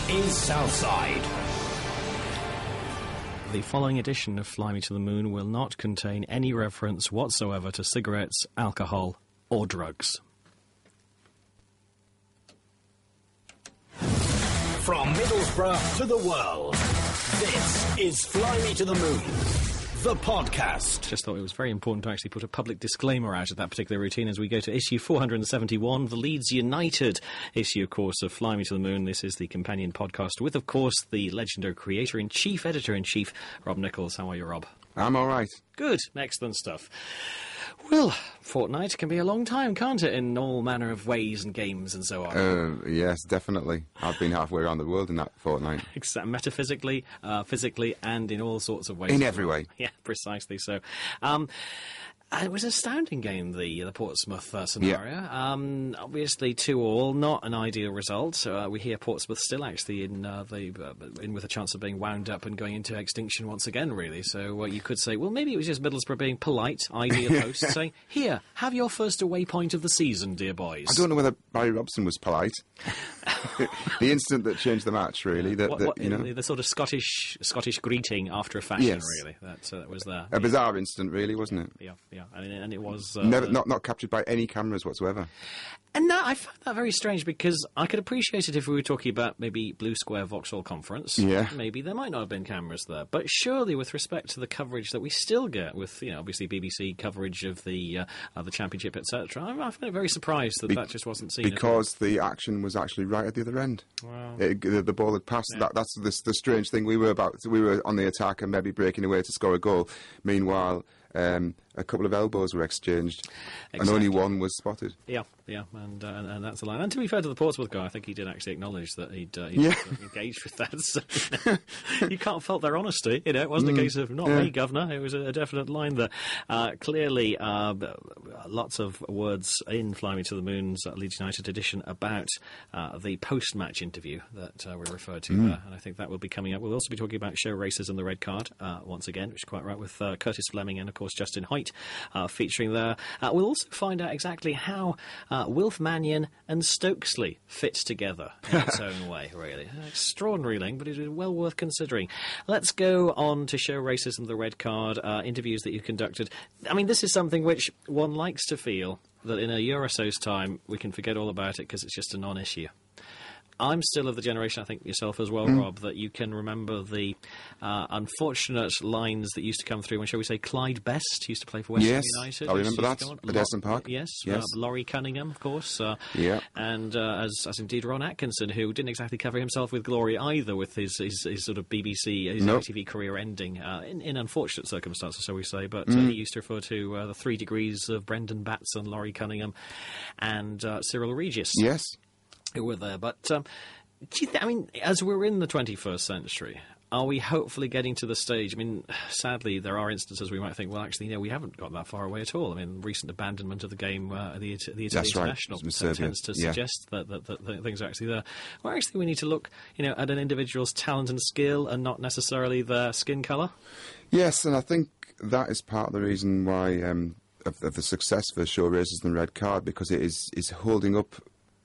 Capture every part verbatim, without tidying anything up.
is Southside. The following edition of Fly Me to the Moon will not contain any reference whatsoever to cigarettes, alcohol, or drugs. From Middlesbrough to the world, this is Fly Me to the Moon, the podcast. Just thought it was very important to actually put a public disclaimer out of that particular routine as we go to issue four hundred seventy-one, the Leeds United issue, of course, of Fly Me to the Moon. This is the companion podcast with, of course, the legendary creator-in-chief, editor-in-chief, Rob Nichols. How are you, Rob? I'm all right. Good. Excellent stuff. Well, fortnight can be a long time, can't it, in all manner of ways and games and so on? Uh, yes, definitely. I've been halfway around the world in that fortnight. Except metaphysically, uh, physically, and in all sorts of ways. In every way. Yeah, precisely so. Um, it was an astounding game, the the Portsmouth uh, scenario. Yeah. Um, obviously, two all, not an ideal result. Uh, we hear Portsmouth still actually in uh, the uh, in with a chance of being wound up and going into extinction once again, really. So uh, you could say, well, maybe it was just Middlesbrough being polite, ideal hosts, saying, here, have your first away point of the season, dear boys. I don't know whether Barry Robson was polite. The incident that changed the match, really. That, what, that, what, you know, the, the sort of Scottish Scottish greeting after a fashion, yes. really. That, uh, that was there. A bizarre incident, really, wasn't it? Yeah, yeah, and, and it was... Uh, Never, not, not captured by any cameras whatsoever. And that, I found that very strange, because I could appreciate it if we were talking about maybe Blue Square Vauxhall Conference. Yeah. Maybe there might not have been cameras there. But surely, with respect to the coverage that we still get with, you know, obviously B B C coverage of the uh, of the Championship, et cetera, I, I find it very surprised that Be- that just wasn't seen. Because the action was actually right at the other end. Wow. It, the, the ball had passed. Yeah. That, that's the, the strange thing. We were about. We were on the attack and maybe breaking away to score a goal. Meanwhile, Um, a couple of elbows were exchanged, exactly. And only one was spotted. Yeah, yeah, and, uh, and and that's the line. And to be fair to the Portsmouth guy, I think he did actually acknowledge that he'd, uh, he'd yeah. engaged with that. So, you know, you can't fault their honesty. You know, it wasn't mm, a case of not yeah. me, governor. It was a, a definite line there. Uh, clearly, uh, lots of words in Fly Me to the Moon's uh, Leeds United edition about uh, the post-match interview that uh, we referred to mm. there, and I think that will be coming up. We'll also be talking about show races and the red card uh, once again, which is quite right, with uh, Curtis Fleming and of course Justin Hoyt uh, featuring there. Uh, we'll also find out exactly how uh, Wilf Mannion and Stokesley fit together in its own way, really. An extraordinary link, but it is well worth considering. Let's go on to show races and the red card, uh, interviews that you conducted. I mean, this is something which one likes to feel that in a year or so's time we can forget all about it because it's just a non-issue. I'm still of the generation, I think yourself as well, mm. Rob, that you can remember the uh, unfortunate lines that used to come through when, shall we say, Clyde Best used to play for West yes, Ham United. I remember that, at Lo- Edison Park. Yes, yes. Uh, Laurie Cunningham, of course. Uh, yeah. And uh, as, as indeed Ron Atkinson, who didn't exactly cover himself with glory either with his, his, his sort of B B C, his nope. I T V career ending uh, in, in unfortunate circumstances, shall we say. But mm. uh, he used to refer to uh, the three degrees of Brendan Batson, Laurie Cunningham, and uh, Cyril Regis. Yes. Who were there. But... Um, Do you th- I mean, as we're in the twenty-first century, are we hopefully getting to the stage? I mean, sadly, there are instances we might think, well, actually, you know, we haven't got that far away at all. I mean, recent abandonment of the game, uh, the, the Italy That's International, right. t- tends to yeah. suggest that, that, that, that things are actually there. Well, actually, we need to look, you know, at an individual's talent and skill and not necessarily their skin colour. Yes, and I think that is part of the reason why um, of, of the success for show races and red card, because it is is holding up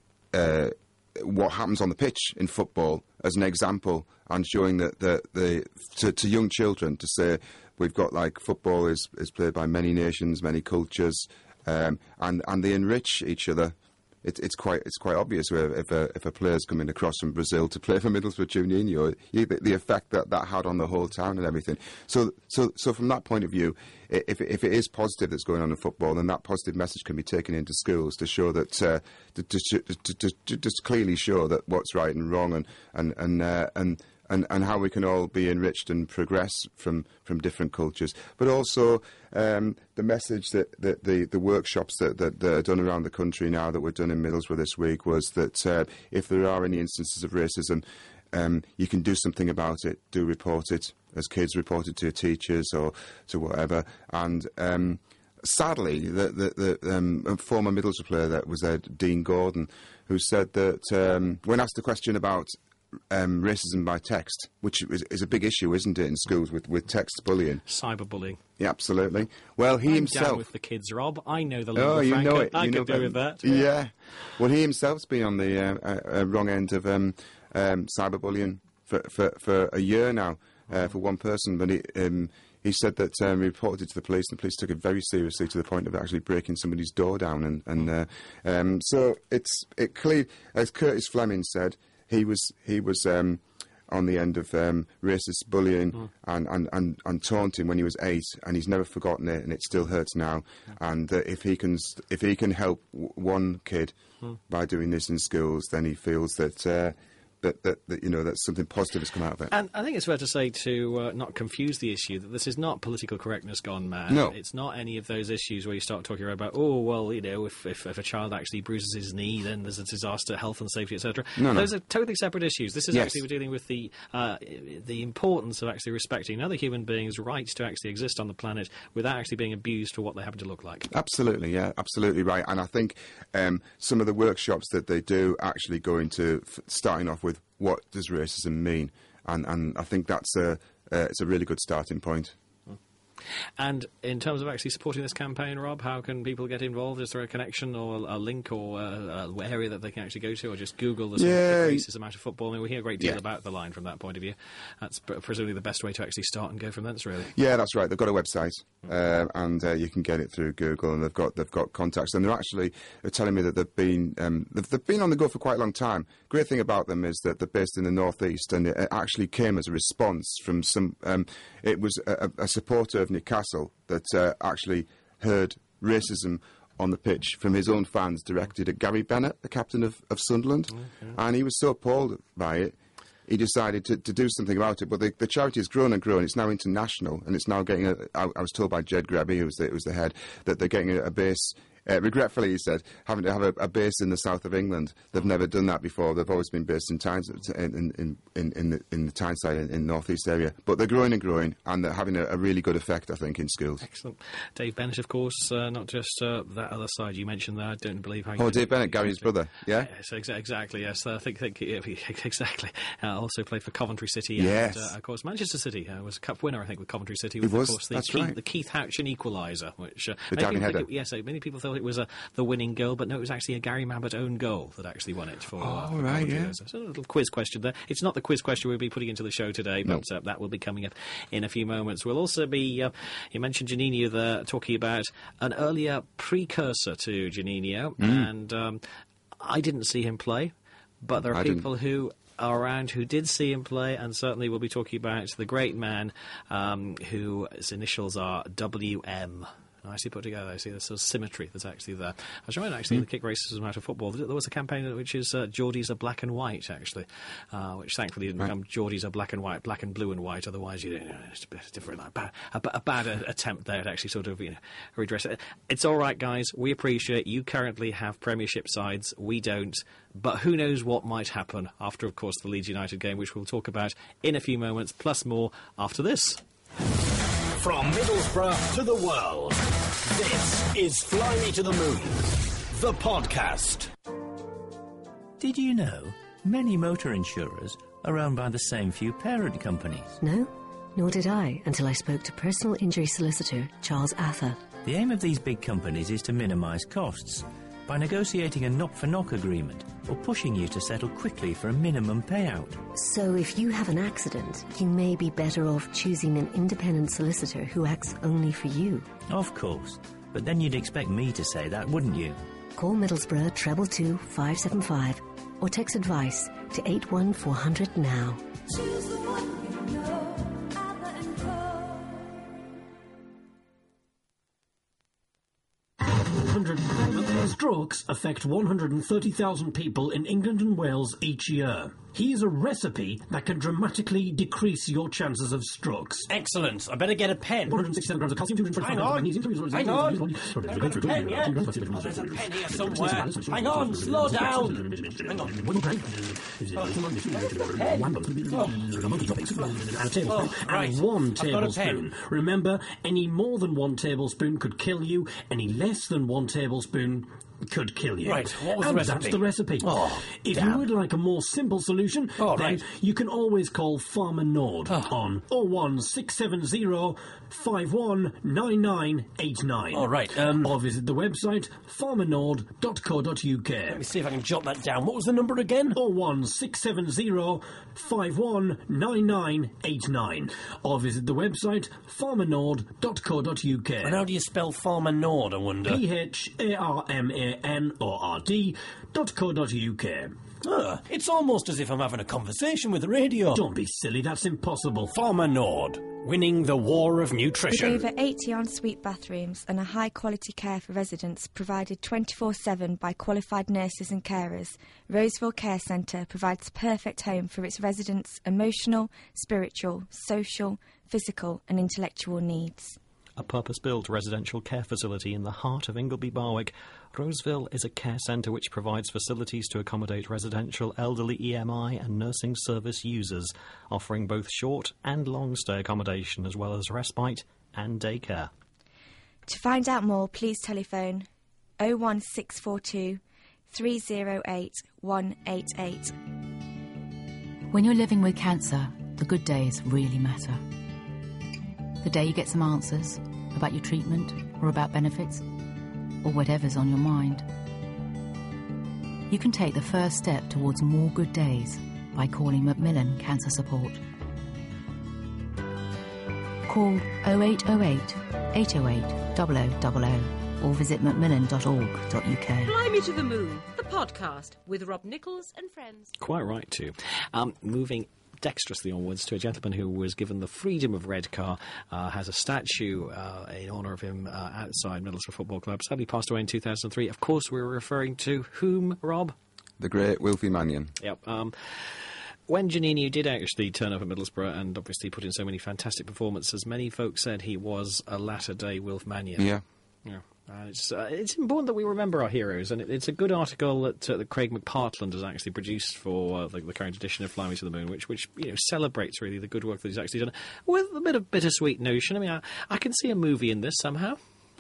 Uh, what happens on the pitch in football as an example, and showing that the, the to, to young children to say we've got, like, football is, is played by many nations, many cultures, um, and and they enrich each other. It, it's quite it's quite obvious where if a if a player's coming across from Brazil to play for Middlesbrough Juninho, you, the, the effect that that had on the whole town and everything. So so so from that point of view, if if it is positive that's going on in football, then that positive message can be taken into schools to show that uh, to, to, to, to, to just clearly show that what's right and wrong, and and and uh, and. And, and how we can all be enriched and progress from, from different cultures. But also um, the message that, that the, the workshops that, that, that are done around the country now that were done in Middlesbrough this week was that uh, if there are any instances of racism, um, you can do something about it, do report it, as kids report it to your teachers or to whatever. And um, sadly, the, the, the um, a former Middlesbrough player that was there, Dean Gordon, who said that um, when asked a question about um, racism by text, which is, is a big issue, isn't it, in schools with, with text bullying? Cyberbullying. Yeah, absolutely. Well, he I'm himself... down with the kids, Rob. I know the lingua Oh, you franca. know it. I you could know do with that. Yeah. yeah. Well, he himself's been on the uh, uh, uh, wrong end of um, um, cyberbullying for, for, for a year now, uh, for one person. But he, um, he said that um, he reported it to the police, and the police took it very seriously to the point of actually breaking somebody's door down. And, and uh, um, so it's it clear, as Curtis Fleming said, he was he was. Um, on the end of um, racist bullying mm. and, and, and, and taunting when he was eight, and he's never forgotten it, and it still hurts now. Mm. And uh, if he can st- if he can help w- one kid mm. by doing this in schools, then he feels that, uh, that, that, that, you know, that something positive has come out of it. And I think it's fair to say, to uh, not confuse the issue, that this is not political correctness gone mad. No. It's not any of those issues where you start talking about, oh, well, you know, if, if, if a child actually bruises his knee, then there's a disaster, health and safety, et cetera. No, those no. are totally separate issues. This is yes. actually, we're dealing with the uh, the importance of actually respecting other human beings' rights to actually exist on the planet without actually being abused for what they happen to look like. Absolutely, yeah, absolutely right. And I think um, some of the workshops that they do actually go into f- starting off with what does racism mean, and and I think that's a uh, it's a really good starting point. And in terms of actually supporting this campaign, Rob, how can people get involved? Is there a connection or a link or a, a area that they can actually go to, or just Google the yeah. racism out of football? I mean, we hear a great deal yeah. about the line from that point of view. That's pr- presumably the best way to actually start and go from thence, really. Yeah, that's right. They've got a website, uh, and uh, you can get it through Google, and they've got they've got contacts, and they're actually they're telling me that they've been um, they've, they've been on the go for quite a long time. Great thing about them is that they're based in the northeast, and it actually came as a response from some. Um, it was a, a supporter of Newcastle that uh, actually heard racism on the pitch from his own fans directed at Gary Bennett, the captain of, of Sunderland, okay. and he was so appalled by it, he decided to, to do something about it. But the, the charity has grown and grown. It's now international, and it's now getting a... I, I was told by Jed Grabby, who was the, who was the head, that they're getting a, a base... Uh, regretfully, he said, having to have a, a base in the south of England. They've never done that before. They've always been based in Tynes, in, in, in, in, the, in the Tyneside, in, in the northeast area. But they're growing and growing, and they're having a, a really good effect, I think, in schools. Excellent. Dave Bennett, of course, uh, not just uh, that other side you mentioned there. I don't believe how you... Oh, Dave Bennett, Gary's brother, yeah? Yes, exa- exactly, yes. I think, think yeah, exactly. Uh, also played for Coventry City. Yes. And, uh, of course, Manchester City uh, was a cup winner, I think, with Coventry City. It With, was, of course, the that's Keith, right. The Keith Houchin equaliser, which... Uh, the diving header. It, yes, many people thought it was uh, the winning goal, but no, it was actually a Gary Mabbott own goal that actually won it for... Oh, uh, for right, Coventry. yeah. So a little quiz question there. It's not the quiz question we'll be putting into the show today, but no. uh, that will be coming up in a few moments. We'll also be... Uh, you mentioned Juninho there, talking about an earlier precursor to Juninho, mm. and um, I didn't see him play, but there are I people didn't. who are around who did see him play, and certainly we'll be talking about the great man um, whose initials are W M. Nicely put together. I see there's sort of symmetry that's actually there. I was trying actually mm. to kick racism out of football. There was a campaign which is uh, Geordies are black and white, actually, uh, which thankfully didn't right. become Geordies are black and white, black and blue and white. Otherwise, you know, it's a bit different. Like, bad, a, a bad uh, attempt there to actually sort of you know redress it. It's all right, guys. We appreciate you currently have Premiership sides. We don't. But who knows what might happen after, of course, the Leeds United game, which we'll talk about in a few moments, plus more after this. From Middlesbrough to the world, this is Fly Me to the Moon, the podcast. Did you know many motor insurers are owned by the same few parent companies? No, nor did I until I spoke to personal injury solicitor Charles Ather. The aim of these big companies is to minimise costs by negotiating a knock-for-knock agreement or pushing you to settle quickly for a minimum payout. So if you have an accident, you may be better off choosing an independent solicitor who acts only for you. Of course, but then you'd expect me to say that, wouldn't you? Call Middlesbrough treble two five seven five or text advice to eight one four hundred now. Choose the one you know, Abba and Co. Strokes affect one hundred thirty thousand people in England and Wales each year. Here's a recipe that can dramatically decrease your chances of strokes. Excellent. I better get a pen. one hundred sixty-seven grams of calcium, two hundred twenty-five Hang on. grams of magnesium. Hang on. I've got a pen, yeah? Oh, there's a pen here somewhere. Hang on, slow down. Hang on. And a tablespoon. Oh, right. And one I've got a tablespoon. pen. Remember, any more than one tablespoon could kill you. Any less than one tablespoon could kill you. Right, what was the and recipe? That's the recipe. Oh, if damn. you would like a more simple solution, Oh, then right. you can always call Farmer Nord Oh. on oh one six seven zero five one nine nine eight nine. All right, um... or visit the website farmer nord dot co dot uk. Let me see if I can jot that down. What was the number again? oh one six seven zero five one nine nine eight nine, or visit the website farmer nord dot co dot uk. And how do you spell Farmer Nord, I wonder? P H A R M A N O R D dot co dot uk. Ah, it's almost as if I'm having a conversation with the radio. Don't be silly, that's impossible. Farmer Nord, winning the war of With nutrition. over eighty ensuite bathrooms and a high-quality care for residents provided twenty-four seven by qualified nurses and carers, Roseville Care Centre provides a perfect home for its residents' emotional, spiritual, social, physical and intellectual needs. A purpose-built residential care facility in the heart of Ingleby Barwick, Roseville is a care centre which provides facilities to accommodate residential elderly E M I and nursing service users, offering both short and long-stay accommodation as well as respite and daycare. To find out more, please telephone oh one six four two three oh eight one eight eight. When you're living with cancer, the good days really matter. The day you get some answers about your treatment or about benefits, or whatever's on your mind. You can take the first step towards more good days by calling Macmillan Cancer Support. Call oh eight oh eight, eight oh eight, double oh double oh or visit macmillan dot org dot uk. Fly Me to the Moon, the podcast with Rob Nichols and friends. Quite right, too. Um, moving dexterously onwards to a gentleman who was given the freedom of Redcar, uh, has a statue uh, in honour of him uh, outside Middlesbrough Football Club. Sadly passed away in two thousand three. Of course, we were referring to whom, Rob? The great Wilfie Mannion. Yep. Um, when Janino did actually turn up at Middlesbrough and obviously put in so many fantastic performances, many folks said he was a latter-day Wilf Mannion. Yeah. Yeah. Uh, it's, uh, it's important that we remember our heroes, and it, it's a good article that, uh, that Craig McPartland has actually produced for uh, the, the current edition of Fly Me to the Moon, which, which you know, celebrates really the good work that he's actually done, with a bit of bittersweet notion. I mean, I, I can see a movie in this somehow.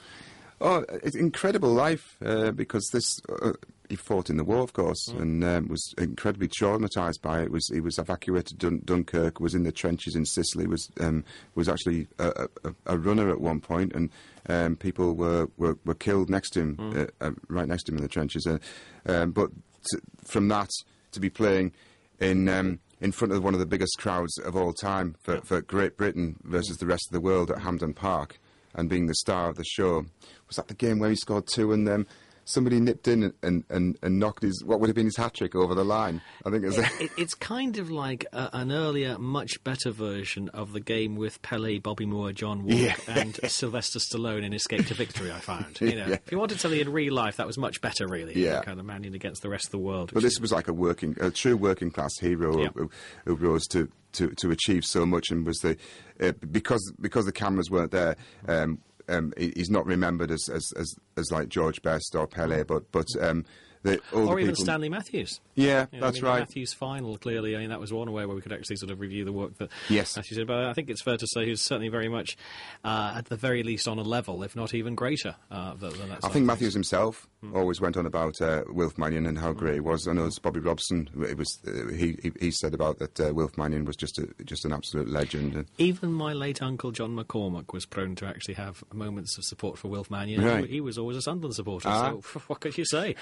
Oh, it's incredible life, uh, because this... Uh, he fought in the war, of course, mm. and um, was incredibly traumatised by it. Was He was evacuated to Dun- Dunkirk, was in the trenches in Sicily, was um, was actually a, a, a runner at one point, and um, people were, were, were killed next to him, mm. uh, uh, right next to him in the trenches. Uh, um, but to, from that, to be playing in... Um, in front of one of the biggest crowds of all time for, yeah. for Great Britain versus the rest of the world at Hampden Park, and being the star of the show. Was that the game where he scored two and um, somebody nipped in and, and, and knocked his, what would have been his hat-trick over the line? I think it was... It, it, it's kind of like a, an earlier, much better version of the game with Pele, Bobby Moore, John Walk, yeah. and Sylvester Stallone in Escape to Victory, I found. You know, yeah. If you wanted something in real life, that was much better, really. Yeah. You know, kind of Mannion against the rest of the world. But this was like a working, a true working-class hero yeah. who, who rose to... To, to achieve so much, and was the uh, because because the cameras weren't there, um, um, he, he's not remembered as, as, as, as like George Best or Pele, but but um, the, all or the even people... Stanley Matthews. Yeah, you know, that's I mean, right. The Matthews final, clearly, I mean, that was one way where we could actually sort of review the work that yes. Matthews did. But I think it's fair to say he was certainly very much, uh, at the very least, on a level, if not even greater uh, than, than that. I think Matthews himself hmm. always went on about uh, Wilf Mannion and how great he was. I know it's Bobby Robson. It was uh, he, he he said about that uh, Wilf Mannion was just a, just an absolute legend. And even my late uncle John McCormack was prone to actually have moments of support for Wilf Mannion. Right. He was always a Sunderland supporter. Ah. So what could you say?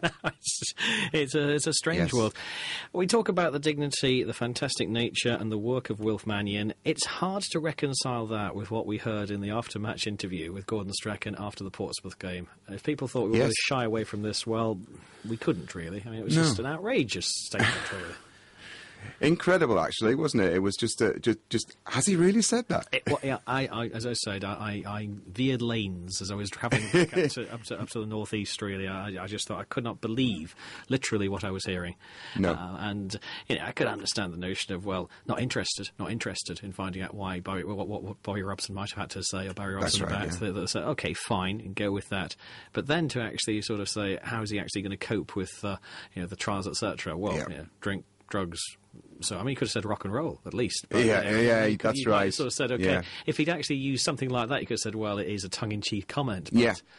it's, it's a it's a strange yes. world. We talk about the dignity, the fantastic nature, and the work of Wilf Mannion. It's hard to reconcile that with what we heard in the after-match interview with Gordon Strachan after the Portsmouth game. If people thought we were yes. going to shy away from this, well, we couldn't really. I mean, it was no. just an outrageous statement, really. Incredible, actually, wasn't it? It was just, uh, just, just. Has he really said that? It, well, yeah, I, I, as I said, I, I veered lanes as I was travelling back up, to, up, to, up to the northeast. Really, I, I just thought I could not believe literally what I was hearing. No, uh, and you know, I could understand the notion of well, not interested, not interested in finding out why Barry, what, what, what Bobby Robson might have had to say, or Barry Robson right, about. yeah. They, they say, okay, fine, and go with that. But then to actually sort of say, how is he actually going to cope with uh, you know the trials, et cetera? Well, yeah. you know, drink, drugs. So, I mean, he could have said rock and roll, at least. But, yeah, you know, yeah, he, that's he, right. He sort of said, okay, yeah. if he'd actually used something like that, he could have said, well, it is a tongue-in-cheek comment. But, yeah.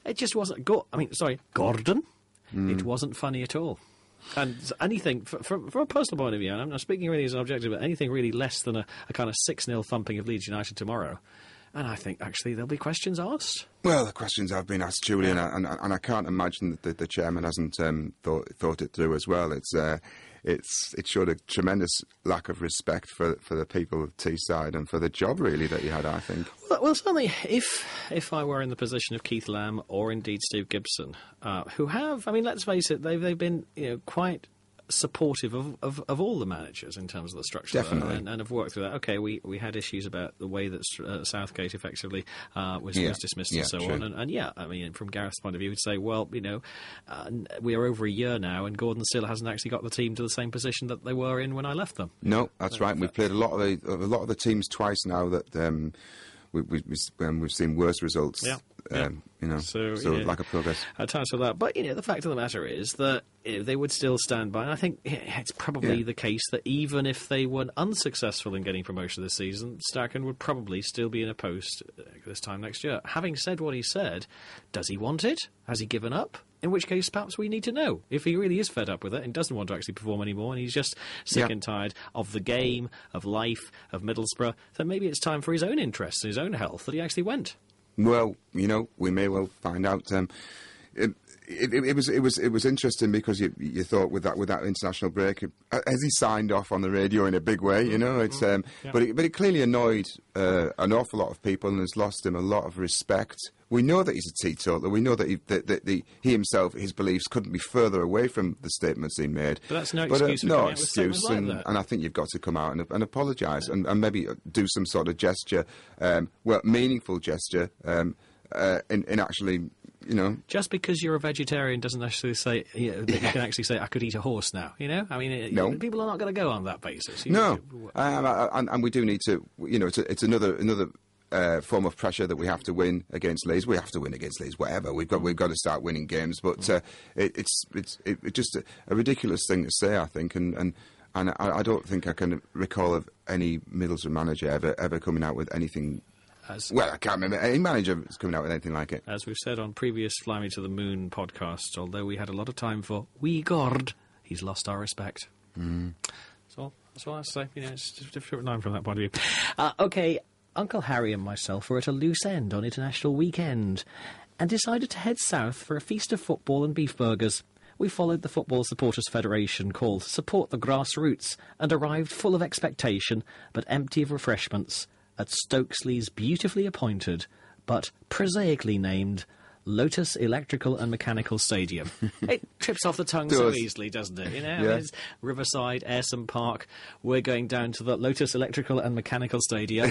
it just wasn't. Go- I mean, sorry, Gordon. Mm. It wasn't funny at all. And anything, from, from a personal point of view, and I'm not speaking really as an objective, but anything really less than a, a kind of six nil thumping of Leeds United tomorrow, and I think actually there'll be questions asked. Well, the questions have been asked, Julian, and, and, and I can't imagine that the, the chairman hasn't um, thought, thought it through as well. It's uh, it's it showed a tremendous lack of respect for for the people of Teesside and for the job really that he had, I think. Well, well certainly, if if I were in the position of Keith Lamb or indeed Steve Gibson, uh, who have, I mean, let's face it, they've they've been you know quite supportive of, of, of all the managers in terms of the structure. Definitely. And, and have worked through that. Okay, we, we had issues about the way that uh, Southgate effectively uh, was, yeah. was dismissed yeah, and so true. on. And, and yeah, I mean, from Gareth's point of view, he'd say, well, you know, uh, we are over a year now and Gordon still hasn't actually got the team to the same position that they were in when I left them. No, that's uh, right. We've played a lot of the, a lot of the teams twice now that um, we, we, we, um, we've seen worse results. Yeah. Um, yeah. You know, so, so yeah, lack of progress. At times for that. But, you know, the fact of the matter is that you know, they would still stand by. And I think it's probably Yeah. the case that even if they were unsuccessful in getting promotion this season, Starkin would probably still be in a post this time next year. Having said what he said, does he want it? Has he given up? In which case, perhaps we need to know if he really is fed up with it and doesn't want to actually perform anymore and he's just sick Yeah. and tired of the game, of life, of Middlesbrough, then maybe it's time for his own interests and his own health that he actually went. Well, you know, we may well find out. Um, it, it, it was it was it was interesting because you you thought with that with that international break, has he signed off on the radio in a big way? You know, it's um, Yeah. but it, but it clearly annoyed uh, an awful lot of people and has lost him a lot of respect. We know that he's a teetotaler. We know that he that, that the, he himself, his beliefs couldn't be further away from the statements he made. But that's no But, uh, excuse for no coming out with excuse, statements like and, that. and I think you've got to come out and, and apologise and, and maybe do some sort of gesture, um, well, meaningful gesture, um, uh, in, in actually, you know. Just because you're a vegetarian doesn't necessarily say you know, that you can actually say I could eat a horse now. You know, I mean, it, No. people are not going to go on that basis. You No, know, um, and, and we do need to, you know, it's, a, it's another another. Uh, form of pressure that we have to win against Leeds. We have to win against Leeds. Whatever we've got, we've got to start winning games. But uh, it, it's it's it, it's just a, a ridiculous thing to say, I think, and and, and I, I don't think I can recall of any Middlesbrough manager ever ever coming out with anything. As, Well, I can't remember any manager is coming out with anything like it. as we've said on previous Fly Me to the Moon podcasts, although we had a lot of time for wee Gord, he's lost our respect. Mm. That's all. That's all I have to say. You know, it's just a different line from that point of view. Uh, okay. Uncle Harry and myself were at a loose end on international weekend and decided to head south for a feast of football and beef burgers. We followed the Football Supporters Federation call to support the grassroots and arrived full of expectation but empty of refreshments at Stokesley's beautifully appointed but prosaically named Lotus Electrical and Mechanical Stadium. It trips off the tongue so Does. easily, doesn't it? You know, I Yeah. mean, it's Riverside, Ayrson Park. We're going down to the Lotus Electrical and Mechanical Stadium.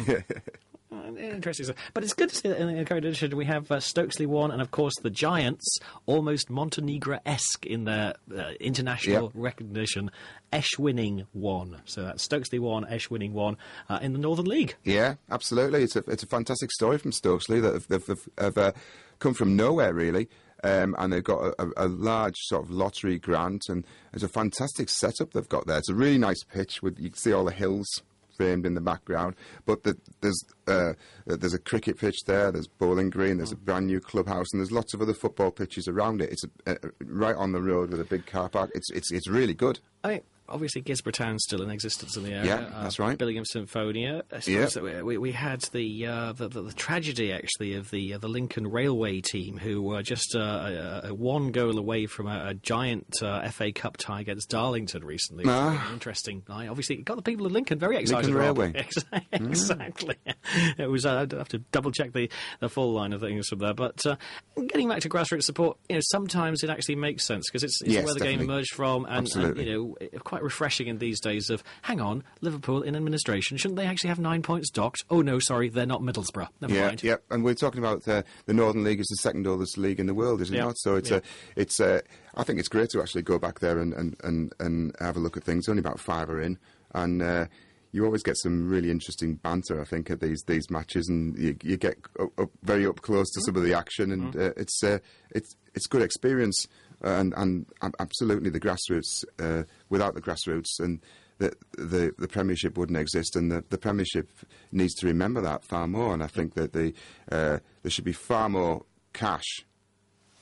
Uh, Interesting. But it's good to see that in the current edition we have uh, Stokesley one and, of course, the Giants, almost Montenegro-esque in their uh, international Yep. recognition, Esch winning one. So that's Stokesley one, Esch winning one uh, in the Northern League. Yeah, absolutely. It's a it's a fantastic story from Stokesley that have, have, have, have uh, come from nowhere really. Um, and they've got a, a, a large sort of lottery grant, and it's a fantastic setup they've got there. It's a really nice pitch with you can see all the hills framed in the background. But the, there's uh, there's a cricket pitch there. There's Bowling Green. There's a brand new clubhouse, and there's lots of other football pitches around it. It's a, a, right on the road with a big car park. It's it's it's really good. I mean, obviously Gisborough Town's still in existence in the area. Yeah, that's right. Billingham Symphonia. I suppose Yeah. that we, we, we had the, uh, the, the the tragedy actually of the uh, the Lincoln Railway team, who were just uh, a, a one goal away from a, a giant uh, F A Cup tie against Darlington recently. Ah. Interesting. I obviously it got the people of Lincoln very excited. Lincoln Rob. Railway. Exactly. It was. Uh, I'd have to double check the, the full line of things from there. But uh, getting back to grassroots support, you know, sometimes it actually makes sense because it's, it's Yes, where the game definitely. emerged from, and, and Absolutely. you know, quite refreshing in these days of, hang on, Liverpool in administration, shouldn't they actually have nine points docked? Oh no, sorry, they're not Middlesbrough. Never yeah, mind. yeah, and we're talking about uh, the Northern League is the second oldest league in the world, is it Yeah. not? So it's Yeah. a, it's a, I think it's great to actually go back there and, and, and, and have a look at things. Only about five are in, and uh, you always get some really interesting banter, I think, at these these matches, and you, you get up, up, very up close to some of the action, and uh, it's uh, it's it's good experience, uh, and and um, absolutely the grassroots. Uh, without the grassroots and the, the the Premiership wouldn't exist, and the, the Premiership needs to remember that far more. And I think that the uh, there should be far more cash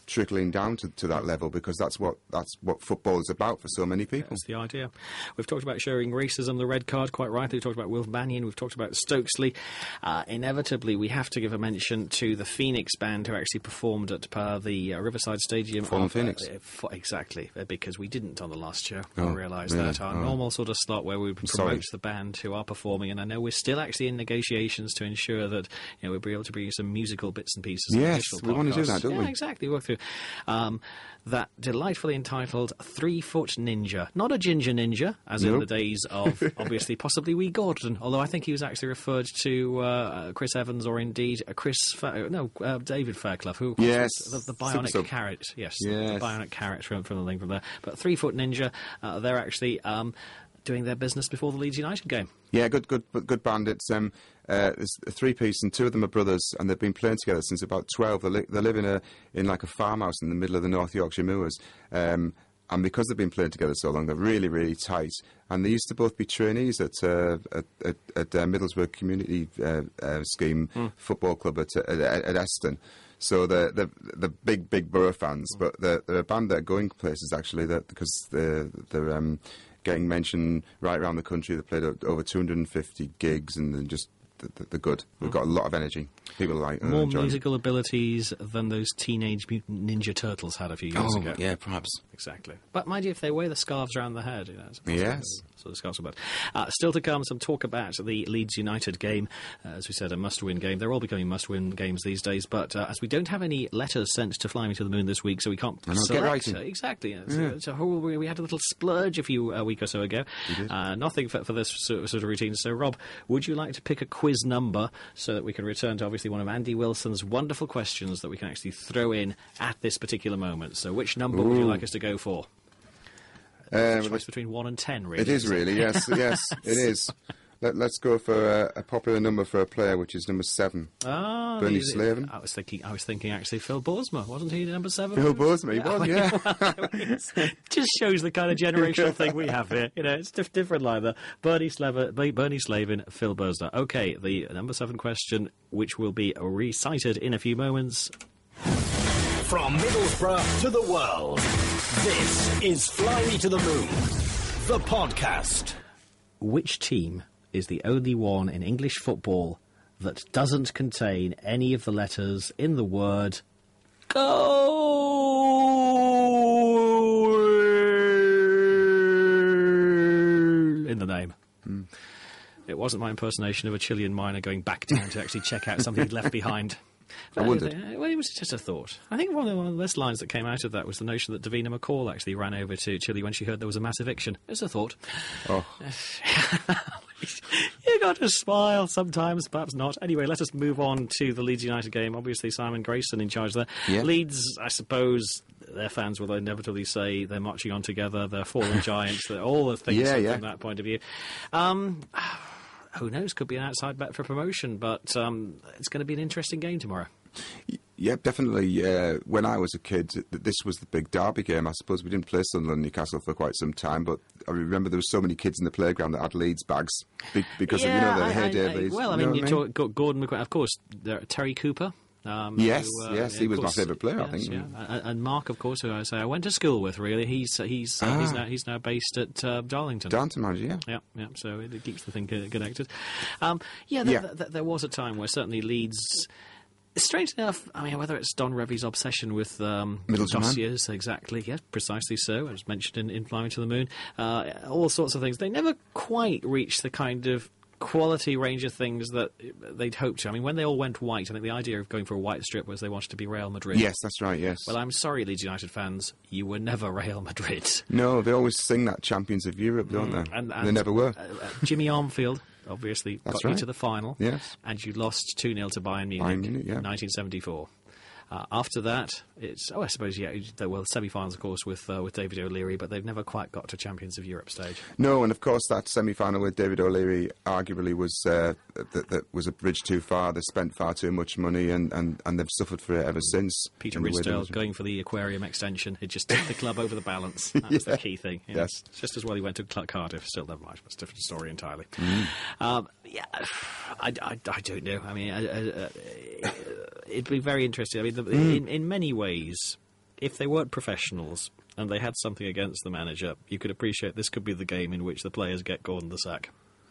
trickling down to, to that level, because that's what that's what football is about for so many people. That's the idea. We've talked about showing racism, the red card, quite rightly. We've talked about Wilf Banyan. We've talked about Stokesley. Uh, inevitably, we have to give a mention to the Phoenix band who actually performed at uh, the uh, Riverside Stadium. Fallen of, Phoenix. Uh, f- exactly, uh, because we didn't on the last show. Oh, I realised yeah, that. Our oh. normal sort of slot where we would sorry. promote the band who are performing, and I know we're still actually in negotiations to ensure that you know, we'll be able to bring you some musical bits and pieces. Yes, of we want to do that, don't yeah, we? Exactly, work through. Um, that delightfully entitled Three Foot Ninja. Not a ginger ninja, as Nope. in the days of, obviously, possibly Wee Gordon, although I think he was actually referred to uh, Chris Evans or indeed uh, Chris, Fa- no, uh, David Fairclough, who of course Yes. was the, the Super bionic sub. carrot. Yes, Yes. the bionic carrot from, from the link from there. But Three Foot Ninja, uh, they're actually um, doing their business before the Leeds United game. Yeah, good, good, good band. It's um, uh, it's a three-piece, and two of them are brothers, and they've been playing together since about twelve. They, li- they live in a in like a farmhouse in the middle of the North Yorkshire moors, um, and because they've been playing together so long, they're really, really tight. And they used to both be trainees at uh, at, at, at uh, Middlesbrough Community uh, uh, Scheme Mm. Football Club at, at, at Eston. So they're, they're, they're big, big Borough fans, but they're, they're a band that are going places, actually, that, because they're, they're um, getting mentioned right around the country. They played o- over two hundred fifty gigs, and they're just they're, they're good. They've got a lot of energy. People like uh, More enjoying it. musical abilities than those Teenage Mutant Ninja Turtles had a few years Oh, ago. yeah, perhaps. Exactly. But mind you, if they wear the scarves around the head, you know. It's Yes. So the scarves are bad. Uh, still to come, some talk about the Leeds United game. Uh, as we said, a must-win game. They're all becoming must-win games these days. But uh, as we don't have any letters sent to Fly Me to the Moon this week, so we can't I know, get select. writing. Uh, exactly. Yeah. Yeah. So, so whole- we we had a little splurge a few a week or so ago. We did. Uh, nothing for, for this sort sort of routine. So, Rob, would you like to pick a quiz number so that we can return to obviously one of Andy Wilson's wonderful questions that we can actually throw in at this particular moment? So, which number would you Ooh. like us to go for? Um, A choice between one and ten, really. It is really, yes, yes, it is. Let, let's go for a, a popular number for a player, which is number seven. Ah, Bernie the- Slavin. I was thinking. I was thinking actually, Phil Borsma, wasn't he number seven? Phil Borsma, he was, yeah. Well, just shows the kind of generational thing we have here. You know, it's diff- different like that. Bernie Slavin, Bernie Slavin, Phil Borsma. Okay, the number seven question, which will be recited in a few moments. From Middlesbrough to the world, this is Fly Me to the Moon, the podcast. Which team is the only one in English football that doesn't contain any of the letters in the word goal in the name? Mm. It wasn't my impersonation of a Chilean miner going back down to actually check out something he'd left behind. I wondered. Uh, Well, it was just a thought. I think one of, the, one of the best lines that came out of that was the notion that Davina McCall actually ran over to Chile when she heard there was a mass eviction. It was a thought. Oh. You got to smile sometimes, perhaps not. Anyway, let us move on to the Leeds United game. Obviously, Simon Grayson in charge there. Yeah. Leeds, I suppose, their fans will inevitably say they're marching on together, they're fallen giants, they're all the things Yeah, from yeah. that point of view. Um, who knows? Could be an outside bet for promotion, but um, it's going to be an interesting game tomorrow. Yeah, definitely. Uh, when I was a kid, th- this was the big derby game. I suppose we didn't play Sunderland Newcastle for quite some time, but I remember there were so many kids in the playground that had Leeds bags be- because of, you know, the I- heyday I- of Leeds. Well, I You know mean, what you talk, got Gordon McGuire, of course, there, Terry Cooper. Um, Yes, who, uh, yes, yeah, he of was my course, favourite player, I yes, think. Yeah. And, and Mark, of course, who I say I went to school with. Really, he's uh, he's uh, he's Ah. now he's now based at uh, Darlington. Darlington manager, yeah. Yeah, yeah. So it, it keeps the thing co- connected. Um, yeah, th- Yeah. th- th- there was a time where certainly Leeds. Strange enough, I mean, whether it's Don Revie's obsession with um, Middleton Man. dossiers, exactly, yeah, precisely so. It was mentioned in, in Flying to the Moon. Uh, all sorts of things. They never quite reached the kind of quality range of things that they'd hoped to. I mean, when they all went white, I think the idea of going for a white strip was they wanted to be Real Madrid. Yes, that's right, yes. Well, I'm sorry, Leeds United fans, you were never Real Madrid. No, they always sing that Champions of Europe, don't they? Mm, And, they and, never were. Uh, uh, Jimmy Armfield obviously That's got you right. to the final. Yes. And you lost two nil to Bayern Munich, Bayern Munich, yeah. nineteen seventy-four. Uh, after that, it's oh, I suppose yeah. There were semi-finals, of course, with uh, with David O'Leary, but they've never quite got to Champions of Europe stage. No, and of course that semi-final with David O'Leary arguably was uh, that, that was a bridge too far. They spent far too much money, and, and, and they've suffered for it ever since. Peter in the way they Ridsdale was- going for the aquarium extension. It just tipped the club over the balance. That's Yeah. the key thing. you know. Yes. It's just as well he went to Cl- Cardiff. Still, never mind. It's a different story entirely. Mm. Um, yeah, I, I, I don't know. I mean, I, I, uh, it'd be very interesting. I mean, the, Mm. in, in many ways, if they weren't professionals and they had something against the manager, you could appreciate this could be the game in which the players get Gordon the sack.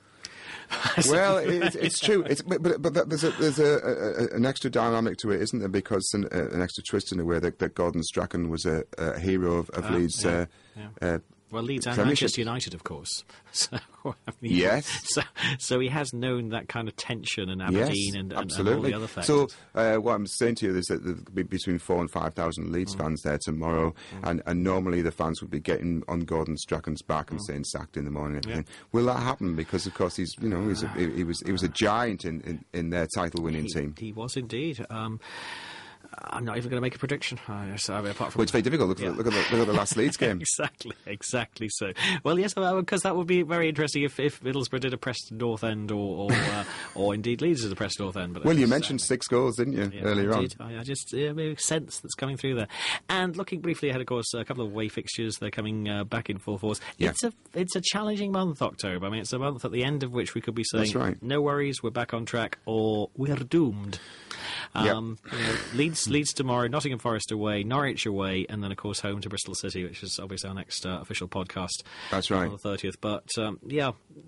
Well, it's, it's true. It's, but but, but there's, a, there's a, a, an extra dynamic to it, isn't there? Because an, uh, an extra twist in a way that, that Gordon Strachan was a, a hero of, of Ah, Leeds. yeah, Uh, yeah. uh, Well, Leeds and Premiership. Manchester United, of course. So, I mean, Yes. So, so he has known that kind of tension in Aberdeen yes, and, and, and all absolutely. the other factors. So uh, what I'm saying to you is that there'll be between four and five thousand Leeds Mm. fans there tomorrow, Mm. and, and normally the fans would be getting on Gordon Strachan's back and Mm. saying sacked in the morning. And Yeah. everything. Will that happen? Because of course he's you know he's a, he, he was he was a giant in, in, in their title-winning he, team. he was indeed. Um, I'm not even going to make a prediction. Uh, so, I mean, apart from Well, it's very difficult. Look, Yeah. at, the, look, at the, look at the last Leeds game. exactly, exactly so. Well, yes, because that would be very interesting if, if Middlesbrough did a Preston North End or or, uh, or indeed Leeds did a Preston North End. But Well, you that's, mentioned uh, six goals, didn't you, yeah, earlier I on? did. I, I just yeah, maybe sense that's coming through there. And looking briefly ahead, of course, a couple of away fixtures. They're coming uh, back in full force. Yeah. It's a it's a challenging month, October. I mean, it's a month at the end of which we could be saying, That's right. no worries, we're back on track, or we're doomed. Um, you know, Leeds, Leeds tomorrow, Nottingham Forest away, Norwich away, and then, of course, home to Bristol City, which is obviously our next uh, official podcast. That's right. On the thirtieth. But, um, yeah,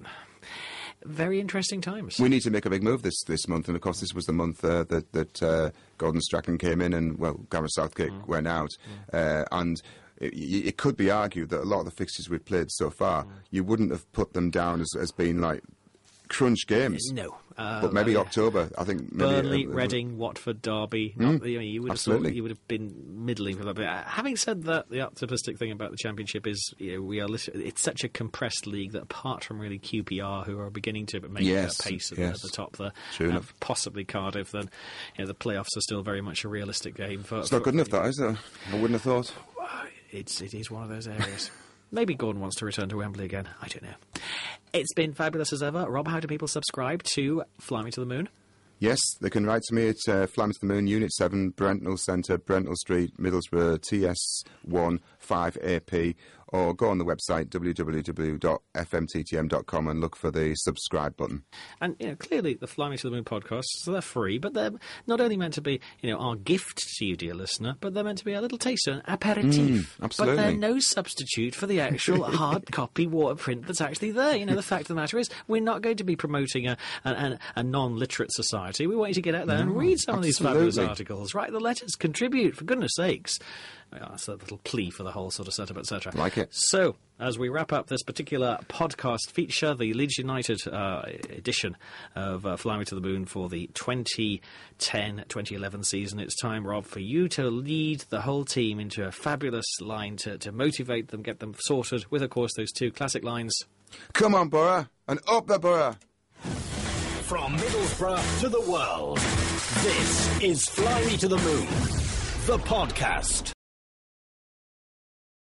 very interesting times. We need to make a big move this, this month, and of course this was the month uh, that that uh, Gordon Strachan came in, and well, Gareth Southgate Mm. went out, uh, and it, it could be argued that a lot of the fixtures we've played so far, Mm. you wouldn't have put them down as, as being like crunch games. No. Uh, But maybe uh, October, I think. Maybe, Burnley, uh, Reading, Watford, Derby. Mm, Not, you, know, you would have absolutely. thought you would have been middling for that. But uh, having said that, the optimistic thing about the Championship is you know, we are. lit- It's such a compressed league that apart from really Q P R, who are beginning to make Yes, a pace at, yes. at the top there, True and enough. possibly Cardiff, then you know, the playoffs are still very much a realistic game. For, It's not for- good enough, that is it? I wouldn't have thought. It's it is one of those areas. Maybe Gordon wants to return to Wembley again. I don't know. It's been fabulous as ever. Rob, how do people subscribe to Fly Me to the Moon? Yes, they can write to me at uh, Fly Me to the Moon, Unit seven, Brentnall Centre, Brentnall Street, Middlesbrough, T S one five A P, or go on the website w w w dot f m t t m dot com and look for the subscribe button. And you know, clearly, the Fly Me to the Moon podcasts, so they're free, but they're not only meant to be, you know, our gift to you, dear listener, but they're meant to be a little taster, an aperitif. Mm, absolutely. But they're no substitute for the actual hard copy water print that's actually there. You know, the fact of the matter is, we're not going to be promoting a, a, a, a non-literate society. We want you to get out there and No, read some of these fabulous absolutely. articles. Write the letters, contribute, for goodness sakes. Yeah, that's a little plea for the whole sort of setup, et cetera. Like it. So, as we wrap up this particular podcast feature, the Leeds United uh, edition of uh, Fly Me to the Moon for the twenty ten twenty eleven season, it's time, Rob, for you to lead the whole team into a fabulous line to, to motivate them, get them sorted, with, of course, those two classic lines. Come on, Borough, and up the Borough! From Middlesbrough to the world, this is Fly Me to the Moon, the podcast.